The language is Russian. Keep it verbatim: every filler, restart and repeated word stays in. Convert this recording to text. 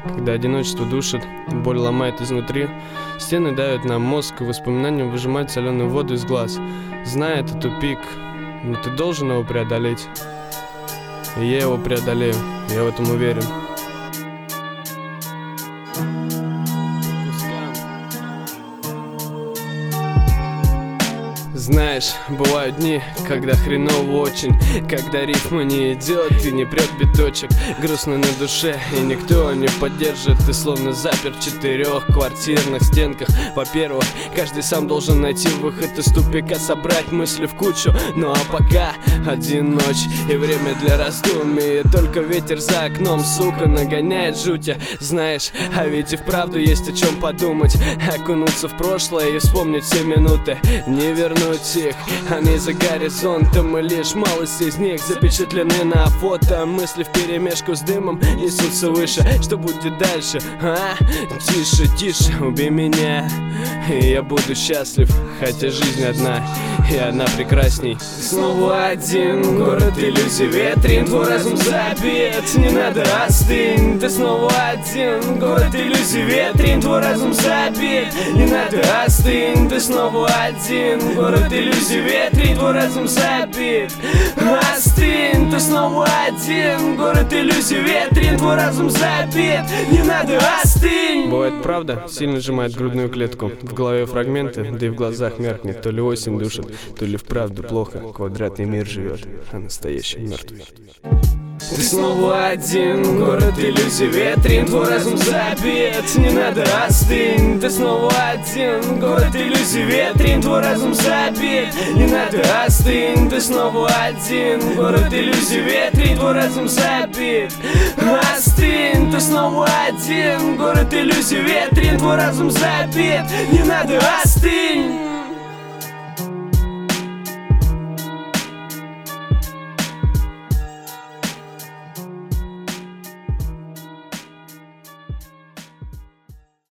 когда одиночество душит, боль ломает изнутри, стены давят на мозг, и воспоминания выжимают соленую воду из глаз. Зная, это тупик, но ты должен его преодолеть. И я его преодолею, я в этом уверен. Знаешь, бывают дни, когда хреново очень, когда рифма не идет и не прет биточек. Грустно на душе, и никто не поддержит. Ты словно запер в четырех квартирных стенках. Во-первых, каждый сам должен найти выход из тупика, собрать мысли в кучу. Ну а пока один ночь и время для раздумий, и только ветер за окном, сука, нагоняет жути. Знаешь, а ведь и вправду есть о чем подумать, окунуться в прошлое и вспомнить все минуты, не вернуть их, они за горизонтом, и лишь малость из них запечатлены на фото. Мысли вперемешку с дымом несутся выше. Что будет дальше? А? Тише, тише, убей меня, и я буду счастлив, хотя жизнь одна, и она прекрасней. Снова один город иллюзий, ветрен, твой разум забит, не надо остынь. Ты снова один город иллюзий, ветрен, твой разум забит, не надо остынь. Ты снова один город иллюзий, ветрен, твой разум забит, остынь. Ты снова один город иллюзий, ветрен, твой разум забит, не надо остынь. Бывает, правда, сильно сжимает грудную клетку, в голове фрагменты, да и в глазах меркнет. То ли осень душит, то ли вправду плохо, квадратный мир живет, а настоящий мертвый. Ты снова один город иллюзий, ветрен, твой разум забит, не надо остынь. Ты снова один город иллюзий, ветрен, твой разум забит, не надо остынь. Ты снова один город иллюзий, ветрен, твой разум забит, остынь. Ты снова один город иллюзий, ветрен, твой разум забит, не надо остынь.